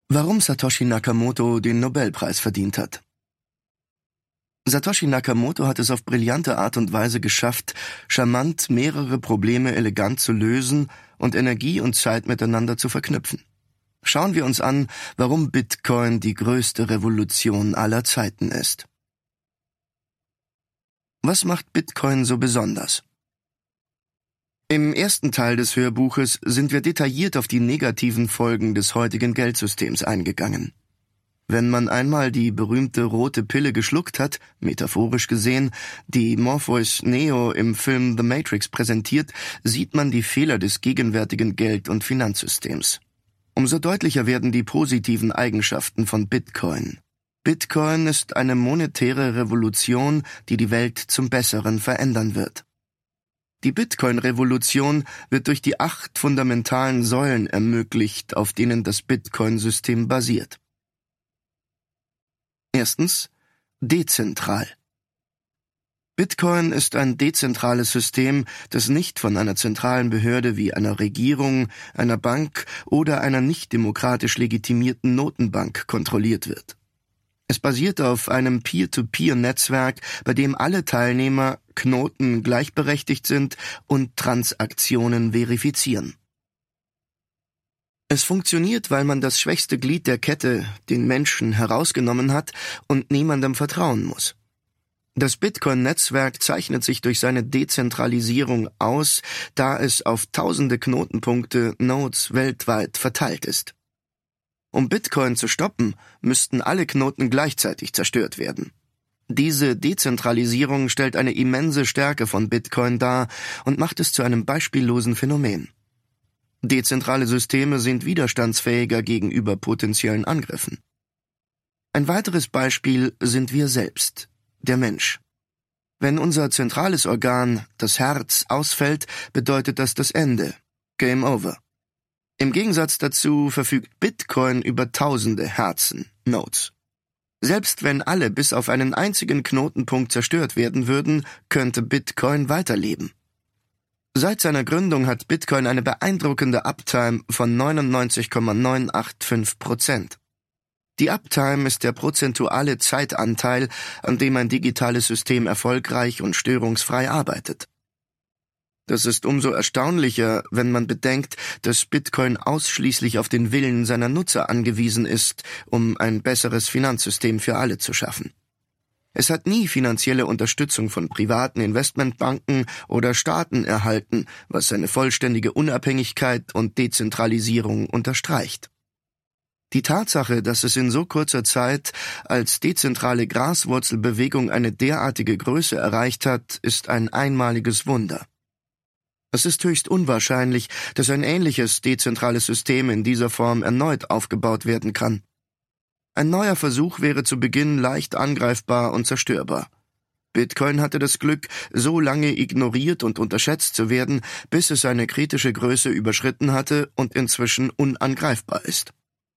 Warum Satoshi Nakamoto den Nobelpreis verdient hat. Satoshi Nakamoto hat es auf brillante Art und Weise geschafft, charmant mehrere Probleme elegant zu lösen und Energie und Zeit miteinander zu verknüpfen. Schauen wir uns an, warum Bitcoin die größte Revolution aller Zeiten ist. Was macht Bitcoin so besonders? Im ersten Teil des Hörbuches sind wir detailliert auf die negativen Folgen des heutigen Geldsystems eingegangen. Wenn man einmal die berühmte rote Pille geschluckt hat, metaphorisch gesehen, die Morpheus Neo im Film The Matrix präsentiert, sieht man die Fehler des gegenwärtigen Geld- und Finanzsystems. Umso deutlicher werden die positiven Eigenschaften von Bitcoin. Bitcoin ist eine monetäre Revolution, die die Welt zum Besseren verändern wird. Die Bitcoin-Revolution wird durch die 8 fundamentalen Säulen ermöglicht, auf denen das Bitcoin-System basiert. Erstens, dezentral. Bitcoin ist ein dezentrales System, das nicht von einer zentralen Behörde wie einer Regierung, einer Bank oder einer nicht demokratisch legitimierten Notenbank kontrolliert wird. Es basiert auf einem Peer-to-Peer-Netzwerk, bei dem alle Teilnehmer, Knoten gleichberechtigt sind und Transaktionen verifizieren. Es funktioniert, weil man das schwächste Glied der Kette, den Menschen, herausgenommen hat und niemandem vertrauen muss. Das Bitcoin-Netzwerk zeichnet sich durch seine Dezentralisierung aus, da es auf tausende Knotenpunkte, Nodes weltweit verteilt ist. Um Bitcoin zu stoppen, müssten alle Knoten gleichzeitig zerstört werden. Diese Dezentralisierung stellt eine immense Stärke von Bitcoin dar und macht es zu einem beispiellosen Phänomen. Dezentrale Systeme sind widerstandsfähiger gegenüber potenziellen Angriffen. Ein weiteres Beispiel sind wir selbst, der Mensch. Wenn unser zentrales Organ, das Herz, ausfällt, bedeutet das das Ende, Game Over. Im Gegensatz dazu verfügt Bitcoin über tausende Herzen, Nodes. Selbst wenn alle bis auf einen einzigen Knotenpunkt zerstört werden würden, könnte Bitcoin weiterleben. Seit seiner Gründung hat Bitcoin eine beeindruckende Uptime von 99,985%. Die Uptime ist der prozentuale Zeitanteil, an dem ein digitales System erfolgreich und störungsfrei arbeitet. Das ist umso erstaunlicher, wenn man bedenkt, dass Bitcoin ausschließlich auf den Willen seiner Nutzer angewiesen ist, um ein besseres Finanzsystem für alle zu schaffen. Es hat nie finanzielle Unterstützung von privaten Investmentbanken oder Staaten erhalten, was seine vollständige Unabhängigkeit und Dezentralisierung unterstreicht. Die Tatsache, dass es in so kurzer Zeit als dezentrale Graswurzelbewegung eine derartige Größe erreicht hat, ist ein einmaliges Wunder. Es ist höchst unwahrscheinlich, dass ein ähnliches dezentrales System in dieser Form erneut aufgebaut werden kann. Ein neuer Versuch wäre zu Beginn leicht angreifbar und zerstörbar. Bitcoin hatte das Glück, so lange ignoriert und unterschätzt zu werden, bis es seine kritische Größe überschritten hatte und inzwischen unangreifbar ist.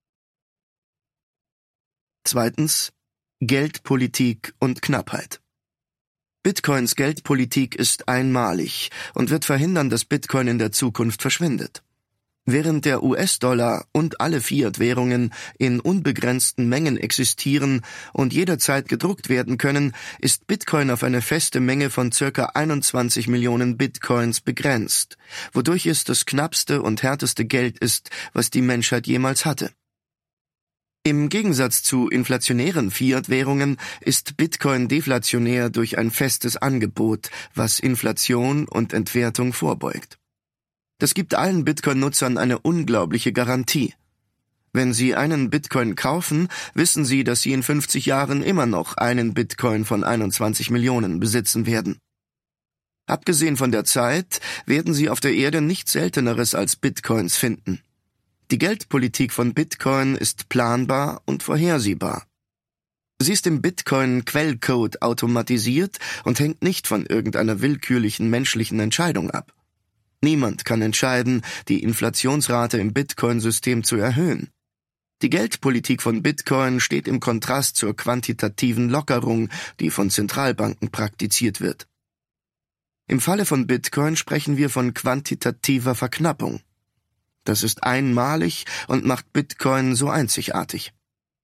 Zweitens, Geldpolitik und Knappheit. Bitcoins Geldpolitik ist einmalig und wird verhindern, dass Bitcoin in der Zukunft verschwindet. Während der US-Dollar und alle Fiat-Währungen in unbegrenzten Mengen existieren und jederzeit gedruckt werden können, ist Bitcoin auf eine feste Menge von ca. 21 Millionen Bitcoins begrenzt, wodurch es das knappste und härteste Geld ist, was die Menschheit jemals hatte. Im Gegensatz zu inflationären Fiat-Währungen ist Bitcoin deflationär durch ein festes Angebot, was Inflation und Entwertung vorbeugt. Das gibt allen Bitcoin-Nutzern eine unglaubliche Garantie. Wenn sie einen Bitcoin kaufen, wissen sie, dass sie in 50 Jahren immer noch einen Bitcoin von 21 Millionen besitzen werden. Abgesehen von der Zeit werden sie auf der Erde nichts Selteneres als Bitcoins finden. Die Geldpolitik von Bitcoin ist planbar und vorhersehbar. Sie ist im Bitcoin-Quellcode automatisiert und hängt nicht von irgendeiner willkürlichen menschlichen Entscheidung ab. Niemand kann entscheiden, die Inflationsrate im Bitcoin-System zu erhöhen. Die Geldpolitik von Bitcoin steht im Kontrast zur quantitativen Lockerung, die von Zentralbanken praktiziert wird. Im Falle von Bitcoin sprechen wir von quantitativer Verknappung. Das ist einmalig und macht Bitcoin so einzigartig.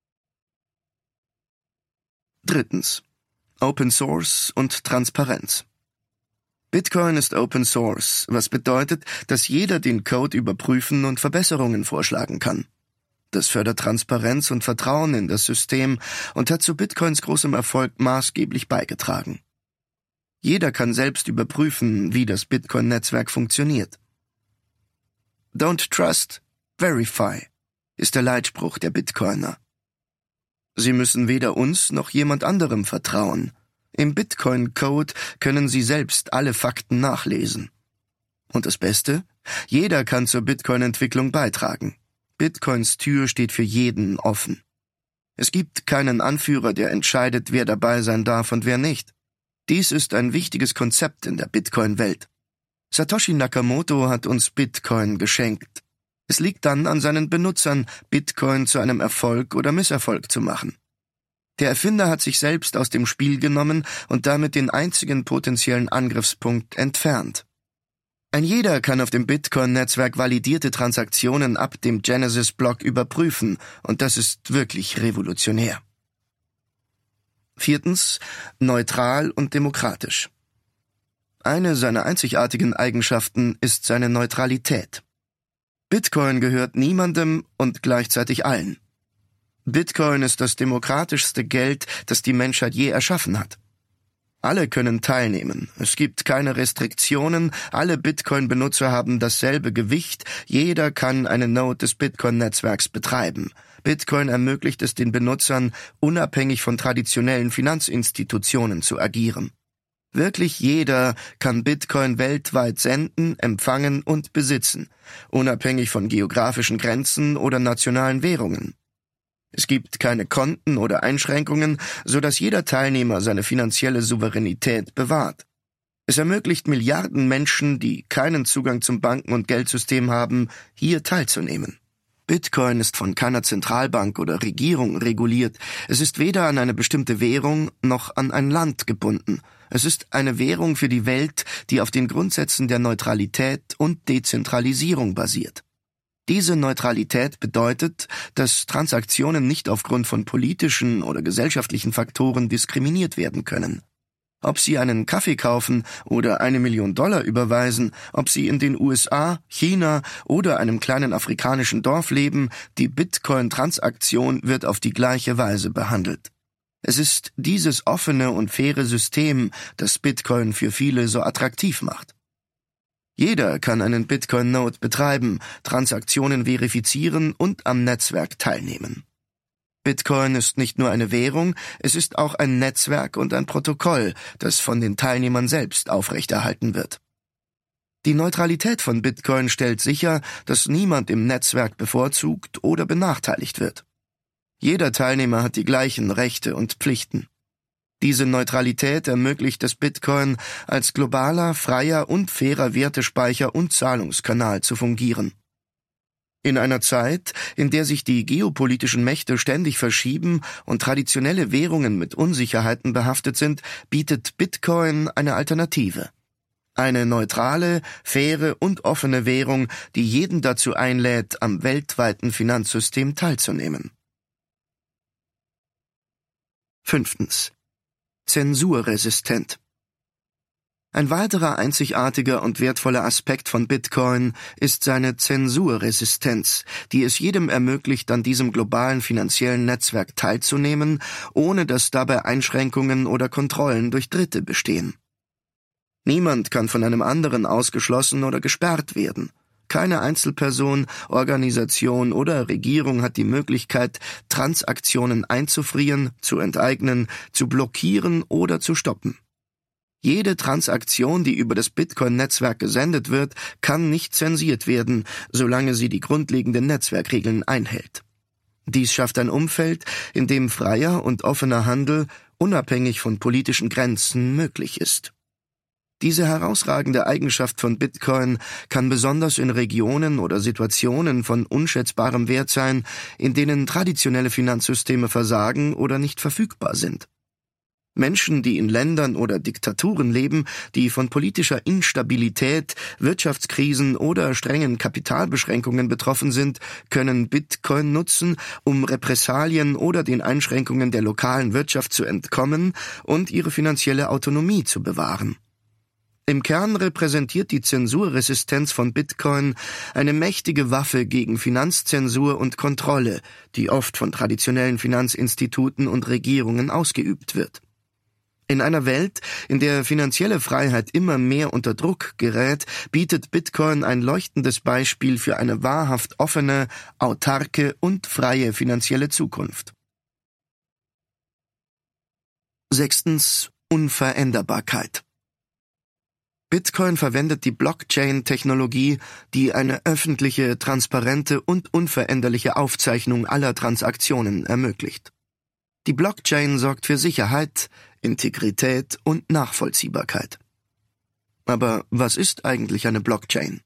Drittens. Open Source und Transparenz. Bitcoin ist Open Source, was bedeutet, dass jeder den Code überprüfen und Verbesserungen vorschlagen kann. Das fördert Transparenz und Vertrauen in das System und hat zu Bitcoins großem Erfolg maßgeblich beigetragen. Jeder kann selbst überprüfen, wie das Bitcoin-Netzwerk funktioniert. Don't trust, verify ist der Leitspruch der Bitcoiner. Sie müssen weder uns noch jemand anderem vertrauen. Im Bitcoin-Code können Sie selbst alle Fakten nachlesen. Und das Beste? Jeder kann zur Bitcoin-Entwicklung beitragen. Bitcoins Tür steht für jeden offen. Es gibt keinen Anführer, der entscheidet, wer dabei sein darf und wer nicht. Dies ist ein wichtiges Konzept in der Bitcoin-Welt. Satoshi Nakamoto hat uns Bitcoin geschenkt. Es liegt dann an seinen Benutzern, Bitcoin zu einem Erfolg oder Misserfolg zu machen. Der Erfinder hat sich selbst aus dem Spiel genommen und damit den einzigen potenziellen Angriffspunkt entfernt. Ein jeder kann auf dem Bitcoin-Netzwerk validierte Transaktionen ab dem Genesis-Block überprüfen, und das ist wirklich revolutionär. Viertens. Neutral und demokratisch. Eine seiner einzigartigen Eigenschaften ist seine Neutralität. Bitcoin gehört niemandem und gleichzeitig allen. Bitcoin ist das demokratischste Geld, das die Menschheit je erschaffen hat. Alle können teilnehmen, es gibt keine Restriktionen, alle Bitcoin-Benutzer haben dasselbe Gewicht, jeder kann eine Node des Bitcoin-Netzwerks betreiben. Bitcoin ermöglicht es den Benutzern, unabhängig von traditionellen Finanzinstitutionen zu agieren. Wirklich jeder kann Bitcoin weltweit senden, empfangen und besitzen, unabhängig von geografischen Grenzen oder nationalen Währungen. Es gibt keine Konten oder Einschränkungen, sodass jeder Teilnehmer seine finanzielle Souveränität bewahrt. Es ermöglicht Milliarden Menschen, die keinen Zugang zum Banken- und Geldsystem haben, hier teilzunehmen. Bitcoin ist von keiner Zentralbank oder Regierung reguliert. Es ist weder an eine bestimmte Währung noch an ein Land gebunden. Es ist eine Währung für die Welt, die auf den Grundsätzen der Neutralität und Dezentralisierung basiert. Diese Neutralität bedeutet, dass Transaktionen nicht aufgrund von politischen oder gesellschaftlichen Faktoren diskriminiert werden können. Ob Sie einen Kaffee kaufen oder $1 Million überweisen, ob Sie in den USA, China oder einem kleinen afrikanischen Dorf leben, die Bitcoin-Transaktion wird auf die gleiche Weise behandelt. Es ist dieses offene und faire System, das Bitcoin für viele so attraktiv macht. Jeder kann einen Bitcoin-Node betreiben, Transaktionen verifizieren und am Netzwerk teilnehmen. Bitcoin ist nicht nur eine Währung, es ist auch ein Netzwerk und ein Protokoll, das von den Teilnehmern selbst aufrechterhalten wird. Die Neutralität von Bitcoin stellt sicher, dass niemand im Netzwerk bevorzugt oder benachteiligt wird. Jeder Teilnehmer hat die gleichen Rechte und Pflichten. Diese Neutralität ermöglicht es Bitcoin, als globaler, freier und fairer Wertespeicher und Zahlungskanal zu fungieren. In einer Zeit, in der sich die geopolitischen Mächte ständig verschieben und traditionelle Währungen mit Unsicherheiten behaftet sind, bietet Bitcoin eine Alternative. Eine neutrale, faire und offene Währung, die jeden dazu einlädt, am weltweiten Finanzsystem teilzunehmen. 5. Zensurresistent. Ein weiterer einzigartiger und wertvoller Aspekt von Bitcoin ist seine Zensurresistenz, die es jedem ermöglicht, an diesem globalen finanziellen Netzwerk teilzunehmen, ohne dass dabei Einschränkungen oder Kontrollen durch Dritte bestehen. Niemand kann von einem anderen ausgeschlossen oder gesperrt werden. Keine Einzelperson, Organisation oder Regierung hat die Möglichkeit, Transaktionen einzufrieren, zu enteignen, zu blockieren oder zu stoppen. Jede Transaktion, die über das Bitcoin-Netzwerk gesendet wird, kann nicht zensiert werden, solange sie die grundlegenden Netzwerkregeln einhält. Dies schafft ein Umfeld, in dem freier und offener Handel, unabhängig von politischen Grenzen, möglich ist. Diese herausragende Eigenschaft von Bitcoin kann besonders in Regionen oder Situationen von unschätzbarem Wert sein, in denen traditionelle Finanzsysteme versagen oder nicht verfügbar sind. Menschen, die in Ländern oder Diktaturen leben, die von politischer Instabilität, Wirtschaftskrisen oder strengen Kapitalbeschränkungen betroffen sind, können Bitcoin nutzen, um Repressalien oder den Einschränkungen der lokalen Wirtschaft zu entkommen und ihre finanzielle Autonomie zu bewahren. Im Kern repräsentiert die Zensurresistenz von Bitcoin eine mächtige Waffe gegen Finanzzensur und Kontrolle, die oft von traditionellen Finanzinstituten und Regierungen ausgeübt wird. In einer Welt, in der finanzielle Freiheit immer mehr unter Druck gerät, bietet Bitcoin ein leuchtendes Beispiel für eine wahrhaft offene, autarke und freie finanzielle Zukunft. 6. Unveränderbarkeit. Bitcoin verwendet die Blockchain-Technologie, die eine öffentliche, transparente und unveränderliche Aufzeichnung aller Transaktionen ermöglicht. Die Blockchain sorgt für Sicherheit, Integrität und Nachvollziehbarkeit. Aber was ist eigentlich eine Blockchain?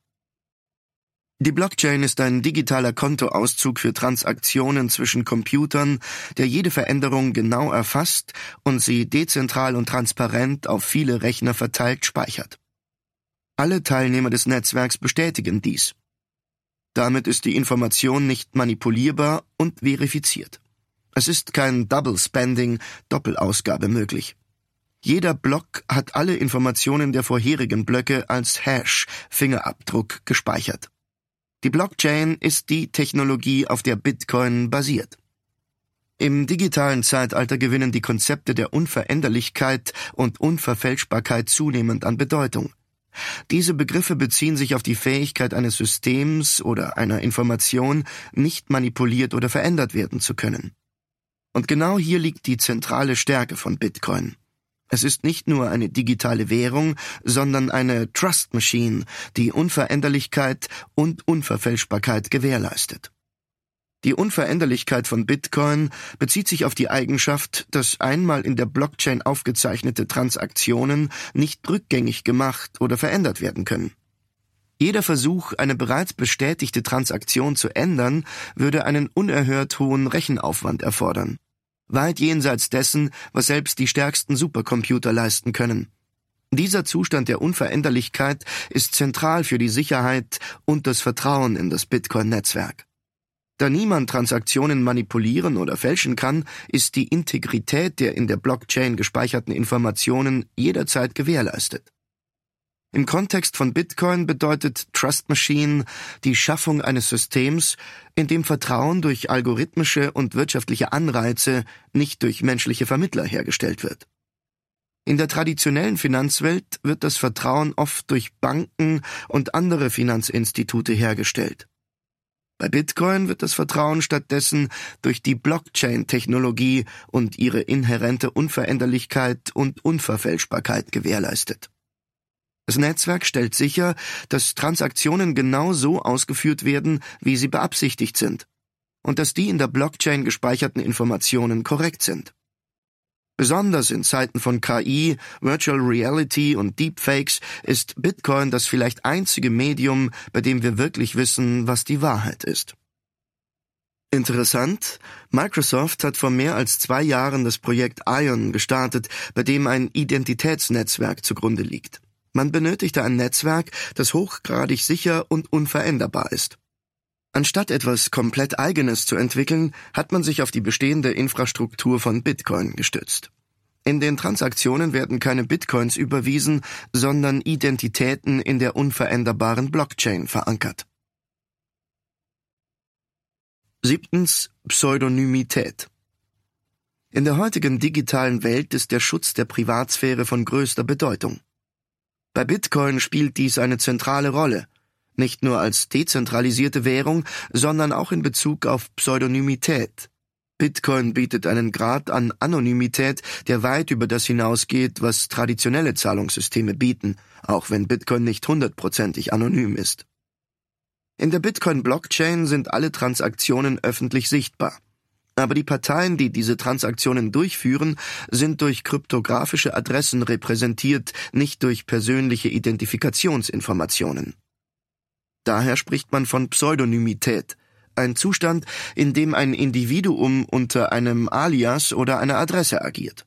Die Blockchain ist ein digitaler Kontoauszug für Transaktionen zwischen Computern, der jede Veränderung genau erfasst und sie dezentral und transparent auf viele Rechner verteilt speichert. Alle Teilnehmer des Netzwerks bestätigen dies. Damit ist die Information nicht manipulierbar und verifiziert. Es ist kein Double Spending, Doppelausgabe möglich. Jeder Block hat alle Informationen der vorherigen Blöcke als Hash, Fingerabdruck, gespeichert. Die Blockchain ist die Technologie, auf der Bitcoin basiert. Im digitalen Zeitalter gewinnen die Konzepte der Unveränderlichkeit und Unverfälschbarkeit zunehmend an Bedeutung. Diese Begriffe beziehen sich auf die Fähigkeit eines Systems oder einer Information, nicht manipuliert oder verändert werden zu können. Und genau hier liegt die zentrale Stärke von Bitcoin. Es ist nicht nur eine digitale Währung, sondern eine Trust Machine, die Unveränderlichkeit und Unverfälschbarkeit gewährleistet. Die Unveränderlichkeit von Bitcoin bezieht sich auf die Eigenschaft, dass einmal in der Blockchain aufgezeichnete Transaktionen nicht rückgängig gemacht oder verändert werden können. Jeder Versuch, eine bereits bestätigte Transaktion zu ändern, würde einen unerhört hohen Rechenaufwand erfordern. Weit jenseits dessen, was selbst die stärksten Supercomputer leisten können. Dieser Zustand der Unveränderlichkeit ist zentral für die Sicherheit und das Vertrauen in das Bitcoin-Netzwerk. Da niemand Transaktionen manipulieren oder fälschen kann, ist die Integrität der in der Blockchain gespeicherten Informationen jederzeit gewährleistet. Im Kontext von Bitcoin bedeutet Trust Machine die Schaffung eines Systems, in dem Vertrauen durch algorithmische und wirtschaftliche Anreize, nicht durch menschliche Vermittler hergestellt wird. In der traditionellen Finanzwelt wird das Vertrauen oft durch Banken und andere Finanzinstitute hergestellt. Bei Bitcoin wird das Vertrauen stattdessen durch die Blockchain-Technologie und ihre inhärente Unveränderlichkeit und Unverfälschbarkeit gewährleistet. Das Netzwerk stellt sicher, dass Transaktionen genau so ausgeführt werden, wie sie beabsichtigt sind, und dass die in der Blockchain gespeicherten Informationen korrekt sind. Besonders in Zeiten von KI, Virtual Reality und Deepfakes ist Bitcoin das vielleicht einzige Medium, bei dem wir wirklich wissen, was die Wahrheit ist. Interessant, Microsoft hat vor mehr als 2 Jahren das Projekt Ion gestartet, bei dem ein Identitätsnetzwerk zugrunde liegt. Man benötigte ein Netzwerk, das hochgradig sicher und unveränderbar ist. Anstatt etwas komplett Eigenes zu entwickeln, hat man sich auf die bestehende Infrastruktur von Bitcoin gestützt. In den Transaktionen werden keine Bitcoins überwiesen, sondern Identitäten in der unveränderbaren Blockchain verankert. 7. Pseudonymität. In der heutigen digitalen Welt ist der Schutz der Privatsphäre von größter Bedeutung. Bei Bitcoin spielt dies eine zentrale Rolle. Nicht nur als dezentralisierte Währung, sondern auch in Bezug auf Pseudonymität. Bitcoin bietet einen Grad an Anonymität, der weit über das hinausgeht, was traditionelle Zahlungssysteme bieten, auch wenn Bitcoin nicht 100%ig anonym ist. In der Bitcoin-Blockchain sind alle Transaktionen öffentlich sichtbar. Aber die Parteien, die diese Transaktionen durchführen, sind durch kryptografische Adressen repräsentiert, nicht durch persönliche Identifikationsinformationen. Daher spricht man von Pseudonymität, ein Zustand, in dem ein Individuum unter einem Alias oder einer Adresse agiert.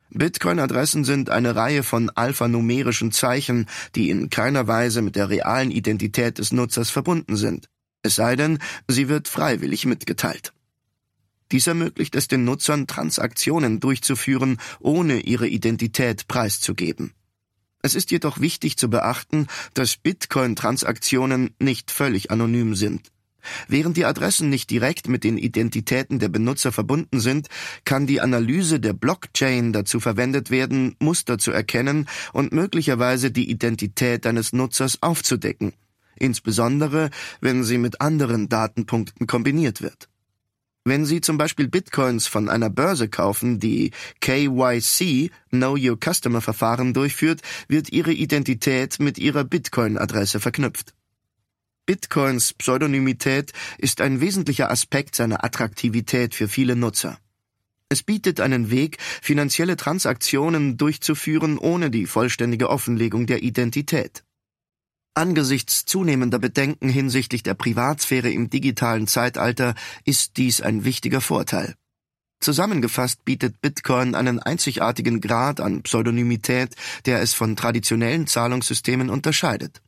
Bitcoin-Adressen sind eine Reihe von alphanumerischen Zeichen, die in keiner Weise mit der realen Identität des Nutzers verbunden sind, es sei denn, sie wird freiwillig mitgeteilt. Dies ermöglicht es den Nutzern, Transaktionen durchzuführen, ohne ihre Identität preiszugeben. Es ist jedoch wichtig zu beachten, dass Bitcoin-Transaktionen nicht völlig anonym sind. Während die Adressen nicht direkt mit den Identitäten der Benutzer verbunden sind, kann die Analyse der Blockchain dazu verwendet werden, Muster zu erkennen und möglicherweise die Identität eines Nutzers aufzudecken, insbesondere wenn sie mit anderen Datenpunkten kombiniert wird. Wenn Sie zum Beispiel Bitcoins von einer Börse kaufen, die KYC, Know Your Customer Verfahren durchführt, wird Ihre Identität mit Ihrer Bitcoin-Adresse verknüpft. Bitcoins Pseudonymität ist ein wesentlicher Aspekt seiner Attraktivität für viele Nutzer. Es bietet einen Weg, finanzielle Transaktionen durchzuführen, ohne die vollständige Offenlegung der Identität. Angesichts zunehmender Bedenken hinsichtlich der Privatsphäre im digitalen Zeitalter ist dies ein wichtiger Vorteil. Zusammengefasst bietet Bitcoin einen einzigartigen Grad an Pseudonymität, der es von traditionellen Zahlungssystemen unterscheidet.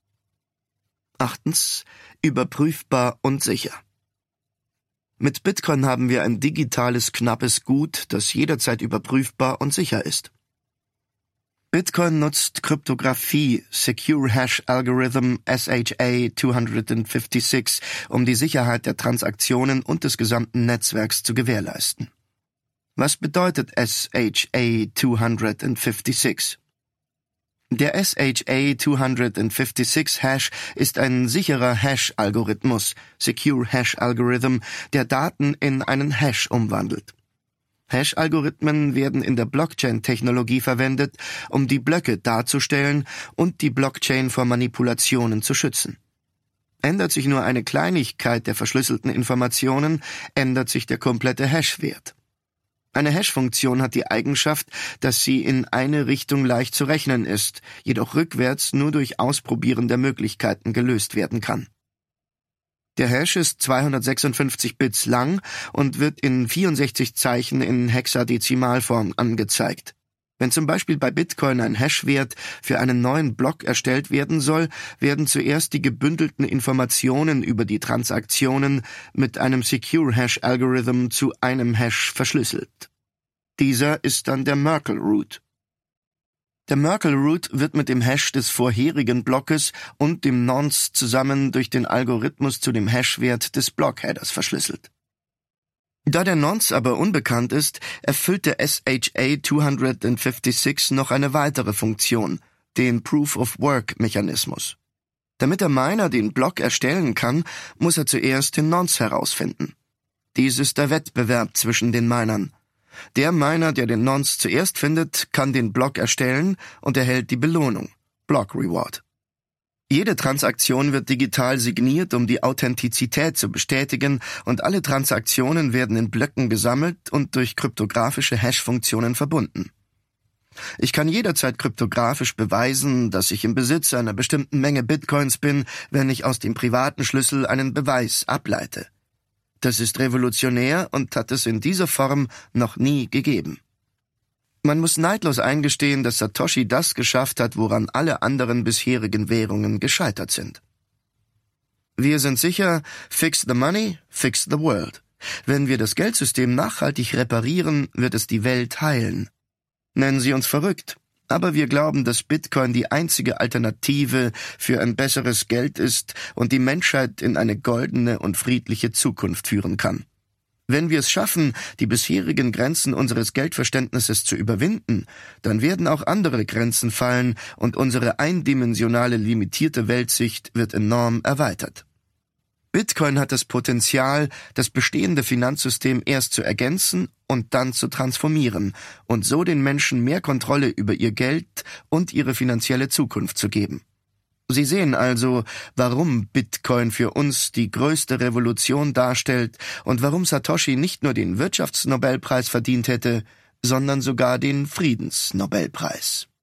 8. Überprüfbar und sicher. Mit Bitcoin haben wir ein digitales, knappes Gut, das jederzeit überprüfbar und sicher ist. Bitcoin nutzt Kryptographie, Secure Hash Algorithm SHA-256, um die Sicherheit der Transaktionen und des gesamten Netzwerks zu gewährleisten. Was bedeutet SHA-256? Der SHA-256-Hash ist ein sicherer Hash-Algorithmus, Secure Hash Algorithm, der Daten in einen Hash umwandelt. Hash-Algorithmen werden in der Blockchain-Technologie verwendet, um die Blöcke darzustellen und die Blockchain vor Manipulationen zu schützen. Ändert sich nur eine Kleinigkeit der verschlüsselten Informationen, ändert sich der komplette Hash-Wert. Eine Hash-Funktion hat die Eigenschaft, dass sie in eine Richtung leicht zu rechnen ist, jedoch rückwärts nur durch Ausprobieren der Möglichkeiten gelöst werden kann. Der Hash ist 256 Bits lang und wird in 64 Zeichen in Hexadezimalform angezeigt. Wenn zum Beispiel bei Bitcoin ein Hashwert für einen neuen Block erstellt werden soll, werden zuerst die gebündelten Informationen über die Transaktionen mit einem Secure Hash Algorithm zu einem Hash verschlüsselt. Dieser ist dann der Merkle Root. Der Merkle Root wird mit dem Hash des vorherigen Blockes und dem Nonce zusammen durch den Algorithmus zu dem Hashwert des Blockheaders verschlüsselt. Da der Nonce aber unbekannt ist, erfüllt der SHA-256 noch eine weitere Funktion, den Proof-of-Work-Mechanismus. Damit der Miner den Block erstellen kann, muss er zuerst den Nonce herausfinden. Dies ist der Wettbewerb zwischen den Minern. Der Miner, der den Nonce zuerst findet, kann den Block erstellen und erhält die Belohnung, Block Reward. Jede Transaktion wird digital signiert, um die Authentizität zu bestätigen, und alle Transaktionen werden in Blöcken gesammelt und durch kryptografische Hash-Funktionen verbunden. Ich kann jederzeit kryptografisch beweisen, dass ich im Besitz einer bestimmten Menge Bitcoins bin, wenn ich aus dem privaten Schlüssel einen Beweis ableite. Das ist revolutionär und hat es in dieser Form noch nie gegeben. Man muss neidlos eingestehen, dass Satoshi das geschafft hat, woran alle anderen bisherigen Währungen gescheitert sind. Wir sind sicher, fix the money, fix the world. Wenn wir das Geldsystem nachhaltig reparieren, wird es die Welt heilen. Nennen Sie uns verrückt, aber wir glauben, dass Bitcoin die einzige Alternative für ein besseres Geld ist und die Menschheit in eine goldene und friedliche Zukunft führen kann. Wenn wir es schaffen, die bisherigen Grenzen unseres Geldverständnisses zu überwinden, dann werden auch andere Grenzen fallen und unsere eindimensionale, limitierte Weltsicht wird enorm erweitert. Bitcoin hat das Potenzial, das bestehende Finanzsystem erst zu ergänzen und dann zu transformieren und so den Menschen mehr Kontrolle über ihr Geld und ihre finanzielle Zukunft zu geben. Sie sehen also, warum Bitcoin für uns die größte Revolution darstellt und warum Satoshi nicht nur den Wirtschaftsnobelpreis verdient hätte, sondern sogar den Friedensnobelpreis.